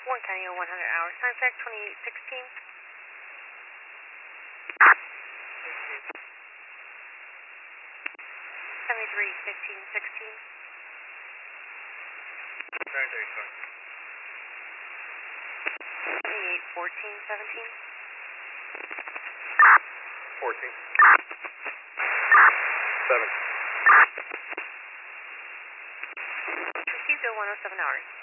1 County 100 hours. Time check 2816. 731516. 281417. 14. 7. Received 107 hours.